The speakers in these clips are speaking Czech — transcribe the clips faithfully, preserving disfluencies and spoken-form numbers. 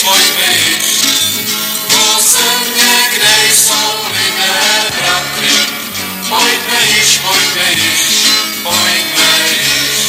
pojďme již, do země, kde jsou lidé bratry. Pojďme již, pojďme již, pojďme již.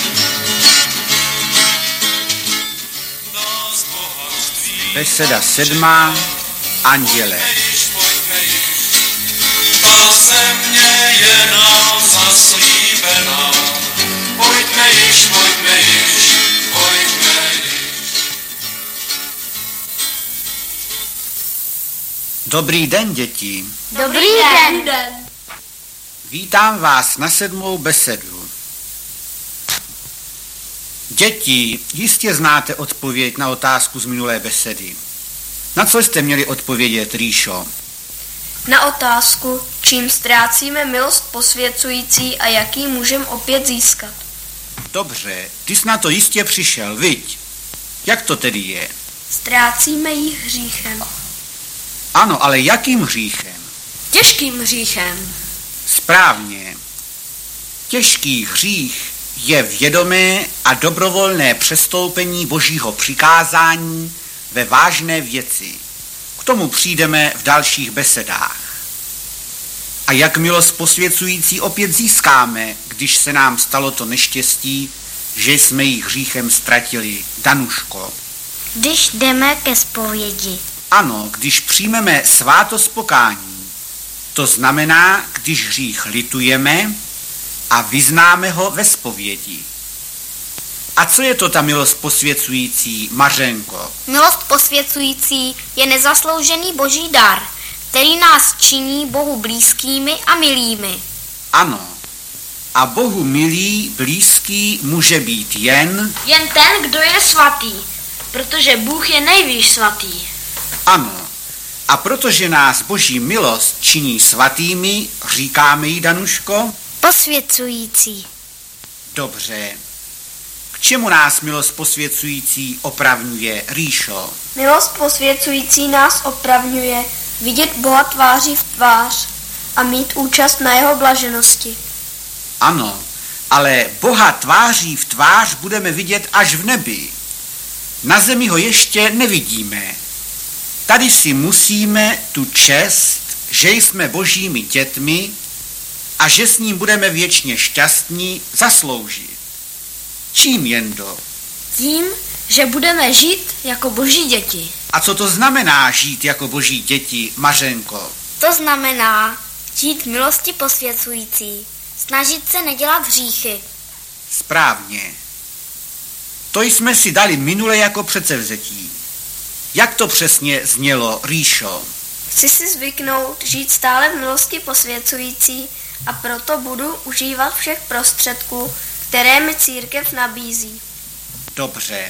Beseda sedmá, Anděle. Ta země je nám zaslíbená. Pojďme již, pojďme již, pojďme již. Dobrý den, děti. Dobrý den. Vítám vás na sedmou besedu. Děti, jistě znáte odpověď na otázku z minulé besedy. Na co jste měli odpovědět, Ríšo? Na otázku, čím ztrácíme milost posvěcující a jaký můžeme opět získat. Dobře, ty jsi na to jistě přišel, viď? Jak to tedy je? Ztrácíme ji hříchem. Ano, ale jakým hříchem? Těžkým hříchem. Správně. Těžký hřích je vědomé a dobrovolné přestoupení Božího přikázání ve vážné věci. K tomu přijdeme v dalších besedách. A jak milost posvěcující opět získáme, když se nám stalo to neštěstí, že jsme ji hříchem ztratili, Danuško? Když jdeme ke zpovědi. Ano, když přijmeme svátost pokání. To znamená, když hřích litujeme a vyznáme ho ve zpovědi. A co je to ta milost posvěcující, Mařenko? Milost posvěcující je nezasloužený boží dar, který nás činí Bohu blízkými a milými. Ano. A Bohu milý, blízký může být jen... Jen ten, kdo je svatý, protože Bůh je nejvýš svatý. Ano. A protože nás Boží milost činí svatými, říkáme jí, Danuško? Posvěcující. Dobře. K čemu nás milost posvěcující opravňuje, Ríšo? Milost posvěcující nás opravňuje vidět Boha tváří v tvář a mít účast na jeho blaženosti. Ano, ale Boha tváří v tvář budeme vidět až v nebi. Na zemi ho ještě nevidíme. Tady si musíme tu čest, že jsme Božími dětmi a že s ním budeme věčně šťastní, zasloužit. Čím, Jendo? Tím, že budeme žít jako Boží děti. A co to znamená žít jako Boží děti, Mařenko? To znamená žít milosti posvěcující, snažit se nedělat hříchy. Správně. To jsme si dali minule jako předsevzetí. Jak to přesně znělo, Ríšo? Chci si zvyknout žít stále v milosti posvěcující a proto budu užívat všech prostředků, které mi církev nabízí. Dobře.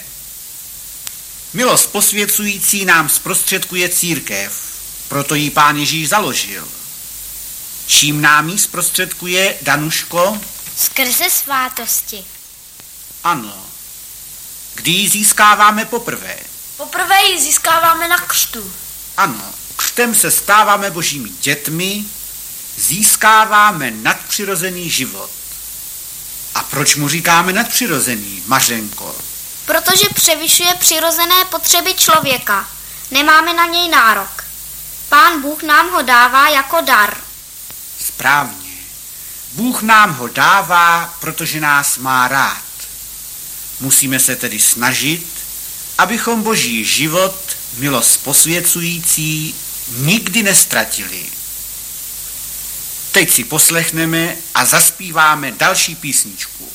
Milost posvěcující nám zprostředkuje církev, proto ji Pán Ježíš založil. Čím nám ji zprostředkuje, Danuško? Skrze svátosti. Ano. Kdy ji získáváme poprvé? Poprvé ji získáváme na křtu. Ano, křtem se stáváme Božími dětmi, získáváme nadpřirozený život. A proč mu říkáme nadpřirozený, Mařenko? Protože převyšuje přirozené potřeby člověka. Nemáme na něj nárok. Pán Bůh nám ho dává jako dar. Správně. Bůh nám ho dává, protože nás má rád. Musíme se tedy snažit, abychom Boží život, milost posvěcující, nikdy nestratili. Teď si poslechneme a zaspíváme další písničku.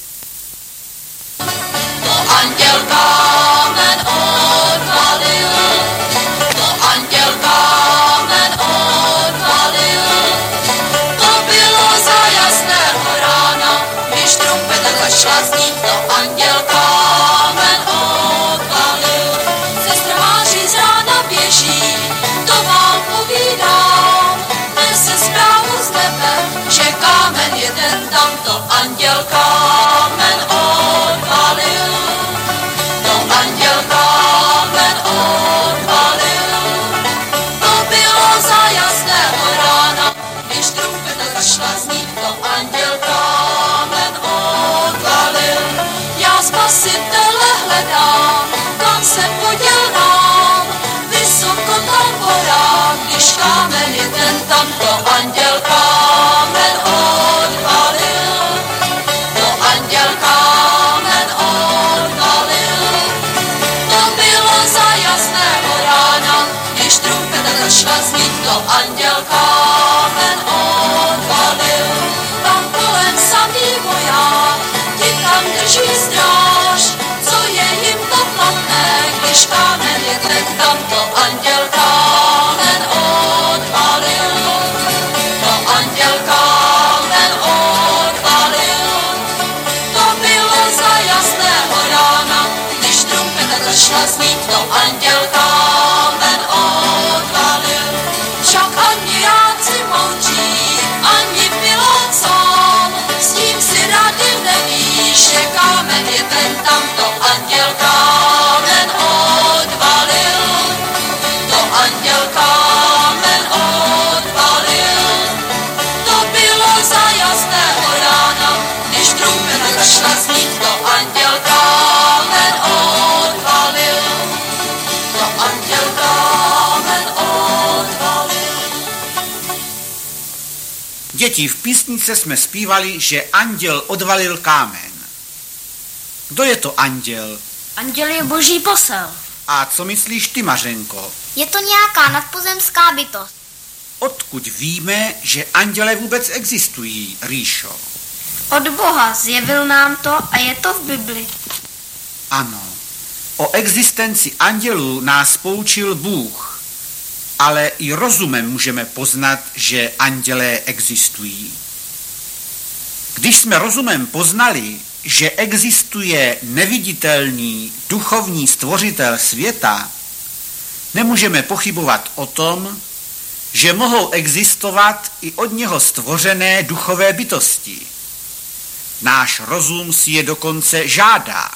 To anděl kámen odvalil, to anděl kámen odvalil, to bylo za jasného rána, když trumpeta začala znít, to anděl kámen odvalil. Sestromáři z rána běží, to vám povídám, nese zprávu z nebe, že kámen jeden tam, to anděl kámen odvalil. To anděl kámen odvalil, to bylo za jasného rána, když trumpeta začala znít, to anděl kámen odvalil. Já Spasitele hledám, kam se poděl nám, znít, to anděl kámen odvalil. Tam kolem samý voják, ti tam drží stráž, co je jim to platné, když kámen je trek, tam to anděl kámen odvalil. To anděl kámen odvalil. To bylo za jasného rána, když trumpeta začala znít, to anděl kámen odvalil. Však ani jáci moučí, ani pilot sám, s tím si rady nevíš, že kámen je ten, tam to anděl kámen odvalil. To anděl kámen odvalil. To bylo za jasného rána, když trumpeta začala znít, to anděl kámen odvalil. To anděl kámen odvalil. Děti, v písnice jsme zpívali, že anděl odvalil kámen. Kdo je to anděl? Anděl je boží posel. A co myslíš ty, Mařenko? Je to nějaká nadpozemská bytost. Odkud víme, že anděle vůbec existují, Ríšo? Od Boha zjevil nám to a je to v Bibli. Ano, o existenci andělů nás poučil Bůh, ale i rozumem můžeme poznat, že andělé existují. Když jsme rozumem poznali, že existuje neviditelný duchovní stvořitel světa, nemůžeme pochybovat o tom, že mohou existovat i od něho stvořené duchové bytosti. Náš rozum si je dokonce žádá.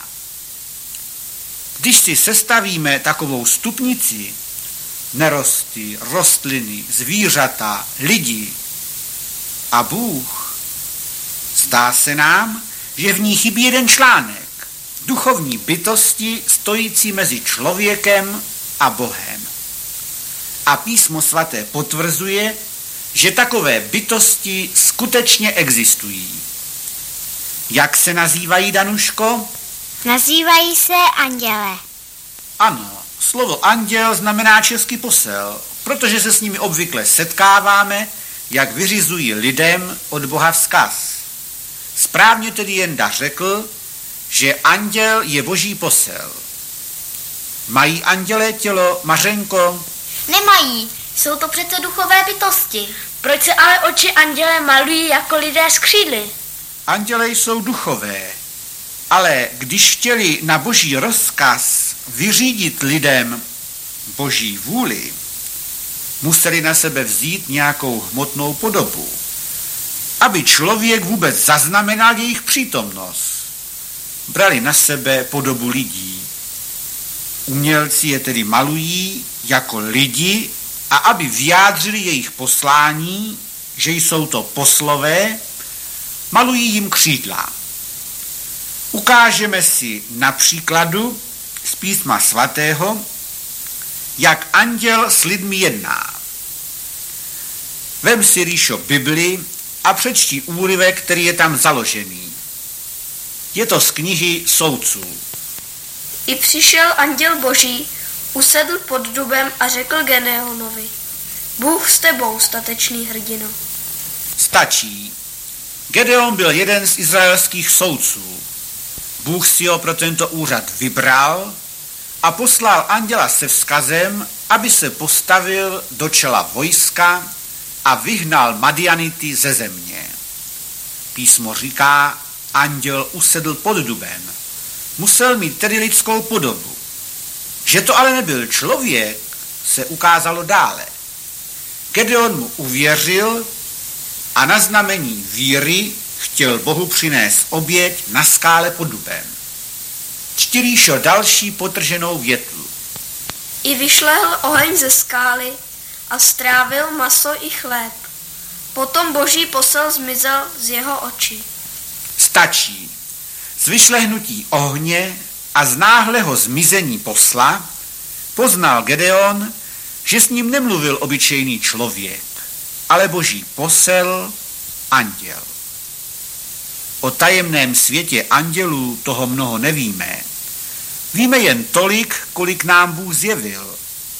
Když si sestavíme takovou stupnici, nerosty, rostliny, zvířata, lidi a Bůh, zdá se nám, že v ní chybí jeden článek, duchovní bytosti stojící mezi člověkem a Bohem. A Písmo svaté potvrzuje, že takové bytosti skutečně existují. Jak se nazývají, Danuško? Nazývají se anděle. Ano, slovo anděl znamená český posel, protože se s nimi obvykle setkáváme, jak vyřizují lidem od Boha vzkaz. Správně tedy Jenda řekl, že anděl je boží posel. Mají anděle tělo, Mařenko? Nemají, jsou to přece duchové bytosti. Proč se ale oči anděle malují jako lidé s křídly? Anděle jsou duchové, ale když chtěli na boží rozkaz vyřídit lidem boží vůli, museli na sebe vzít nějakou hmotnou podobu, aby člověk vůbec zaznamenal jejich přítomnost. Brali na sebe podobu lidí. Umělci je tedy malují jako lidi a aby vyjádřili jejich poslání, že jsou to poslové, malují jim křídla. Ukážeme si na příkladu z Písma svatého, jak anděl s lidmi jedná. Vem si, Ríšo, Bibli a přečti úryvek, který je tam založený. Je to z knihy Soudců. I přišel anděl boží, usedl pod dubem a řekl Gedeonovi: Bůh s tebou, statečný hrdino. Stačí. Gedeon byl jeden z izraelských soudců. Bůh si ho pro tento úřad vybral a poslal anděla se vzkazem, aby se postavil do čela vojska a vyhnal Madianity ze země. Písmo říká, anděl usedl pod dubem. Musel mít tedy lidskou podobu. Že to ale nebyl člověk, se ukázalo dále. Gedeon mu uvěřil a na znamení víry chtěl Bohu přinést oběť na skále pod dubem. Čti, Ríšo, další potrženou větu. I vyšlehl oheň ze skály a strávil maso i chléb. Potom boží posel zmizel z jeho očí. Stačí. Z vyšlehnutí ohně a z náhlého zmizení posla poznal Gedeon, že s ním nemluvil obyčejný člověk, ale boží posel, anděl. O tajemném světě andělů toho mnoho nevíme. Víme jen tolik, kolik nám Bůh zjevil.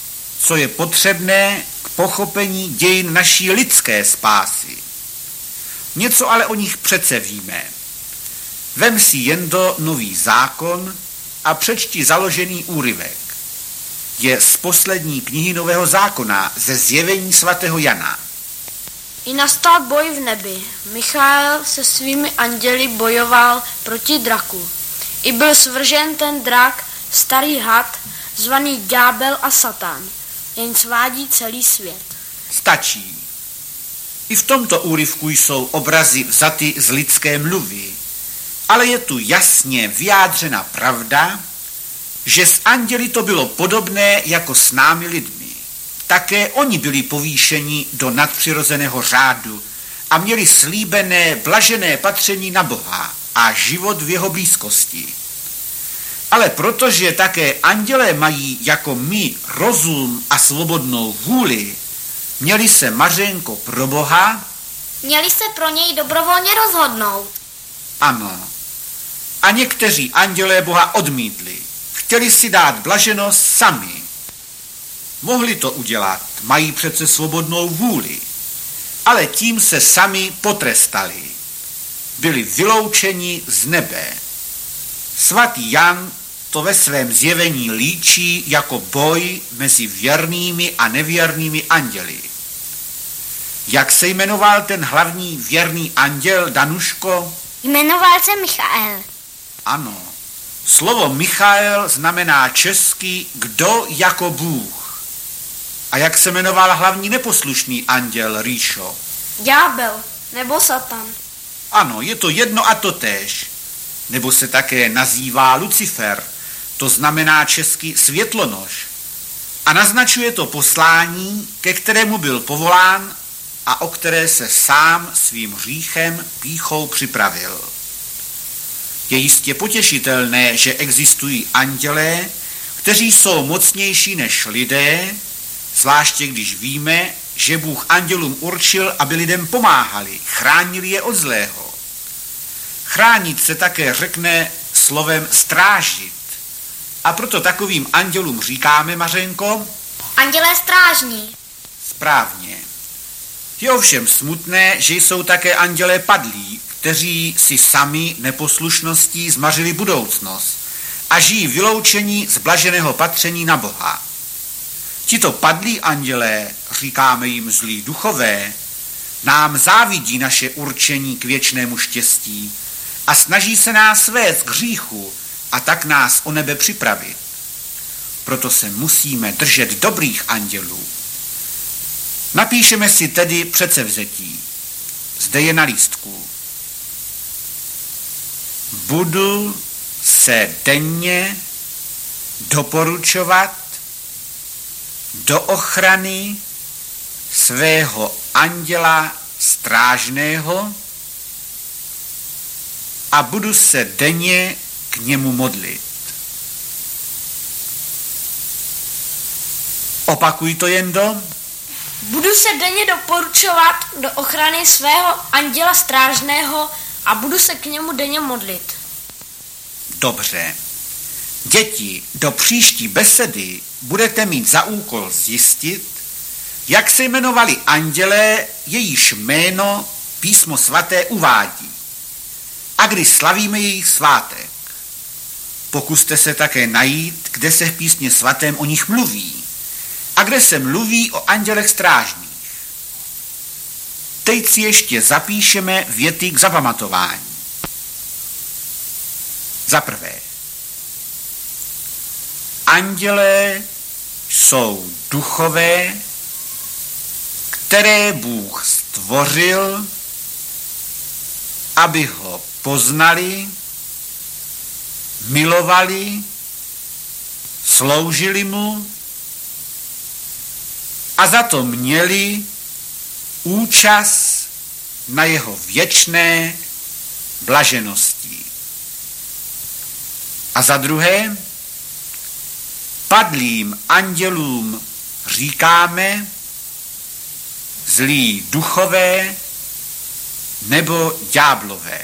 co je potřebné k pochopení dějin naší lidské spásy. Něco ale o nich přece víme. Vem si jen do Nový zákon a přečti založený úryvek. Je z poslední knihy Nového zákona, ze Zjevení svatého Jana. I nastal boj v nebi. Michael se svými anděli bojoval proti draku. I byl svržen ten drak, starý had, zvaný ďábel a Satan, jen svádí celý svět. Stačí. I v tomto úryvku jsou obrazy vzaty z lidské mluvy, ale je tu jasně vyjádřena pravda, že s anděli to bylo podobné jako s námi lidmi. Také oni byli povýšeni do nadpřirozeného řádu a měli slíbené blažené patření na Boha a život v jeho blízkosti. Ale protože také andělé mají jako my rozum a svobodnou vůli, měli se, Mařenko, pro Boha? Měli se pro něj dobrovolně rozhodnout. Ano. A někteří andělé Boha odmítli. Chtěli si dát blaženost sami. Mohli to udělat, mají přece svobodnou vůli. Ale tím se sami potrestali. Byli vyloučeni z nebe. Svatý Jan to ve svém zjevení líčí jako boj mezi věrnými a nevěrnými anděli. Jak se jmenoval ten hlavní věrný anděl, Danuško? Jmenoval se Michael. Ano. Slovo Michael znamená česky kdo jako Bůh. A jak se jmenoval hlavní neposlušný anděl, Ríšo? Ďábel nebo Satan. Ano, je to jedno a totéž. Nebo se také nazývá Lucifer, to znamená česky světlonož. A naznačuje to poslání, ke kterému byl povolán a o které se sám svým hříchem pýchou připravil. Je jistě potěšitelné, že existují andělé, kteří jsou mocnější než lidé, zvláště když víme, že Bůh andělům určil, aby lidem pomáhali, chránili je od zlého. Chránit se také řekne slovem strážit. A proto takovým andělům říkáme, Mařenko? Andělé strážní. Správně. Je ovšem smutné, že jsou také andělé padlí, kteří si sami neposlušností zmařili budoucnost a žijí vyloučení z blaženého patření na Boha. Tito padlí andělé, říkáme jim zlí duchové, nám závidí naše určení k věčnému štěstí a snaží se nás vést k hříchu a tak nás o nebe připravit. Proto se musíme držet dobrých andělů. Napíšeme si tedy předsevzetí. Zde je na lístku. Budu se denně doporučovat do ochrany svého anděla strážného a budu se denně k němu modlit. Opakuj to, Jendo. Budu se denně doporučovat do ochrany svého anděla strážného a budu se k němu denně modlit. Dobře. Děti, do příští besedy budete mít za úkol zjistit, jak se jmenovali andělé, jejíž jméno Písmo svaté uvádí a kdy slavíme jejich svátek. Pokuste se také najít, kde se v Písmě svatém o nich mluví a kde se mluví o andělech strážných. Teď si ještě zapíšeme věty k zapamatování. Za prvé. Andělé jsou duchové, které Bůh stvořil, aby ho poznali, milovali, sloužili mu a za to měli účast na jeho věčné blaženosti. A za druhé, padlým andělům říkáme zlí duchové nebo ďáblové.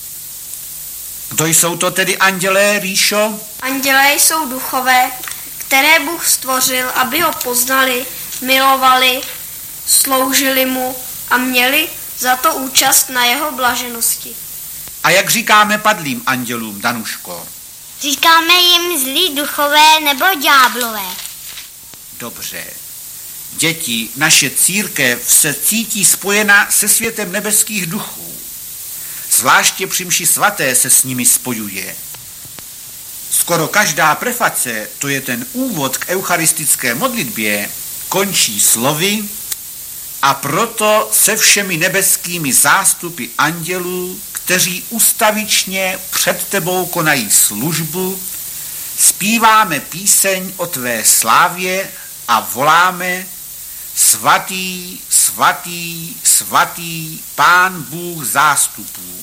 Kdo jsou to tedy andělé, Ríšo? Andělé jsou duchové, které Bůh stvořil, aby ho poznali, milovali, sloužili mu a měli za to účast na jeho blaženosti. A jak říkáme padlým andělům, Danuško? Říkáme jim zlí duchové nebo ďáblové. Dobře. Děti, naše církev se cítí spojena se světem nebeských duchů. Zvláště při mši svaté se s nimi spojuje. Skoro každá preface, to je ten úvod k eucharistické modlitbě, končí slovy a proto se všemi nebeskými zástupy andělů, kteří ustavičně před tebou konají službu, zpíváme píseň o tvé slávě a voláme: Svatý, svatý, svatý Pán Bůh zástupů.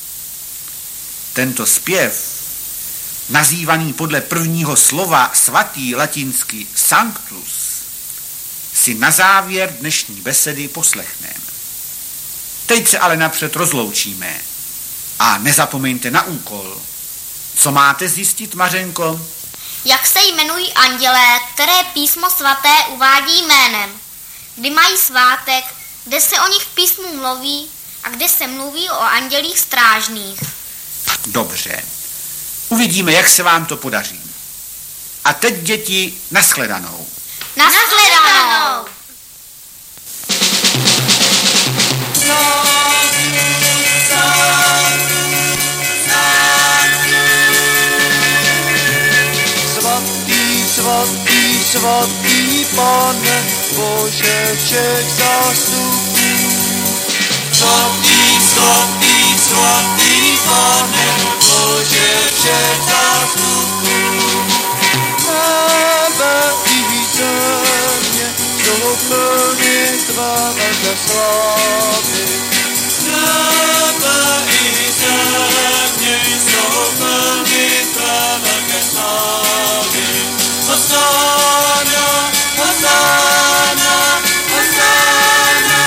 Tento zpěv, nazývaný podle prvního slova svatý latinsky sanctus, si na závěr dnešní besedy poslechneme. Teď se ale napřed rozloučíme a nezapomeňte na úkol. Co máte zjistit, Mařenko? Jak se jmenují andělé, které písmo svaté uvádí jménem? Kdy mají svátek, kde se o nich v písmu mluví a kde se mluví o andělích strážných? Dobře. Uvidíme, jak se vám to podaří. A teď, děti, nashledanou. Nashledanou! Svatý, svatý, svatý Pane, Bože všech zástupů. Svatý, svatý, svatý Pane, Bože všech zástupů. Nebe i země jsou plny tvé velké slávy. Nebe i země jsou plny tvé velké slávy. Hosanna, Hosanna, Hosanna.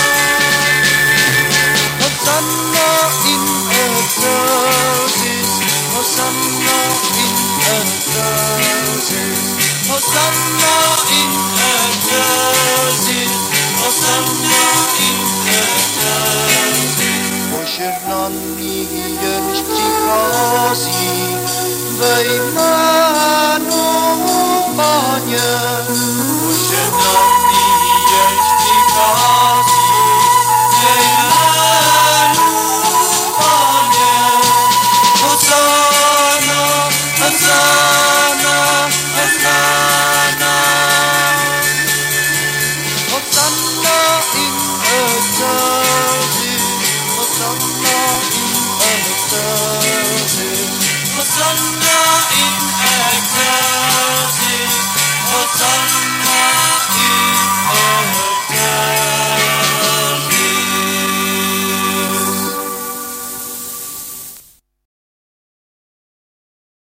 Hosanna in excelsis, Hosanna in excelsis, Hosanna in excelsis, Hosanna in excelsis. Požehnaný jenž přichází ve jménu Páně. Požehnaný jenž přichází ve jménu Páně. Hosanna, Hosanna, Hosanna. Hosanna in excelsis, Hosanna in excelsis, Hosanna in excelsis, Hosanna.